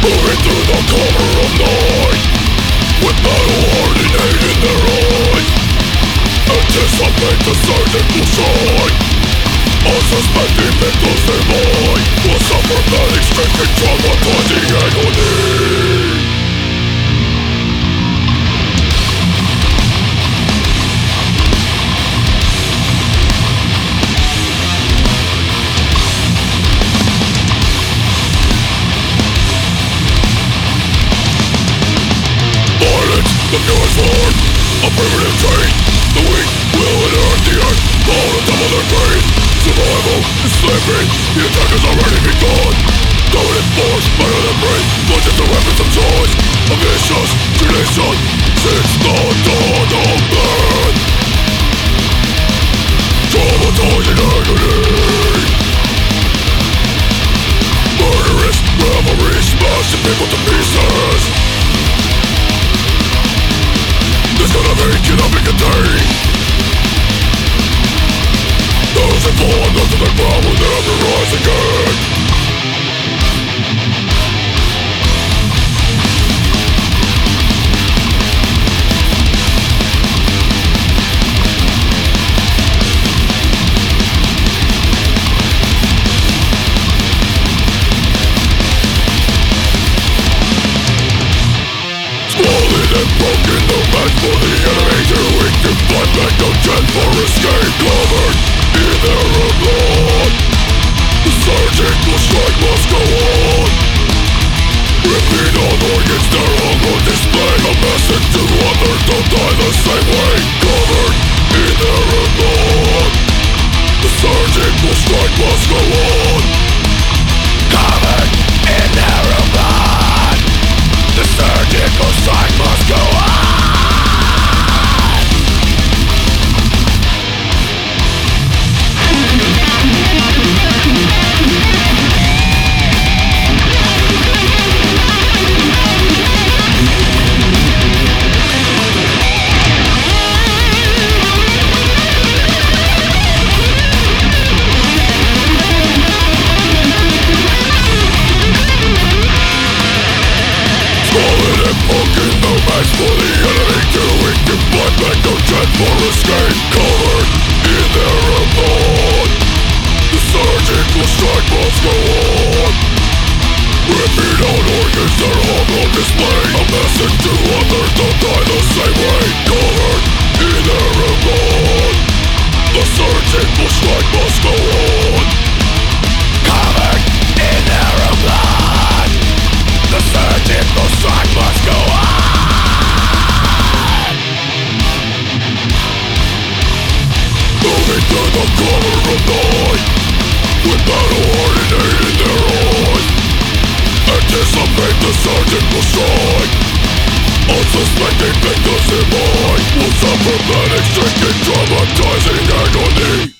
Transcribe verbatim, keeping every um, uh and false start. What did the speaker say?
Moving through the cover of night, with battle hardened hate in their eyes. Anticipate the surgical shine. Unsuspecting victims they lie will suffer panic-stricken, traumatizing agony. The purest form of primitive trait. The weak will inherit the earth, all on top of their greed. Survival is slavery, the attack has already begun. Dominant force, better than brain, punches the weapons of choice. A vicious tradition since the dawn of man. Traumatizing agony. Murderous revelry, smashing people to pieces. It's gonna make it up and contain. Those that fall under the ground will never rise again. Squalid and broken, no match for the enemy. Too weak to fight back, no chance for escape. Covered in their own blood, the surgical strike must go on. Ripping on organs, their hunger display. A message to others, don't die the same way. Covered in their own blood, the surgical strike must go on. Covered in their own blood, the surgical strike must go on. Squalid and broken, no match for the enemy. Too weak to fight back, no chance for escape. Covered in their own blood, the surgical strike must go on. Ripping out organs, their hunger on display. A message to others, don't die the same way. Covered in their own blood, the surgical strike must go on. Covered in their own blood, the surgical strike must go on. Moving through the cover of night, with battle hardened hate in their eyes. Anticipate the surgical strike. Unsuspecting victims in mind will suffer panic-stricken, traumatizing agony.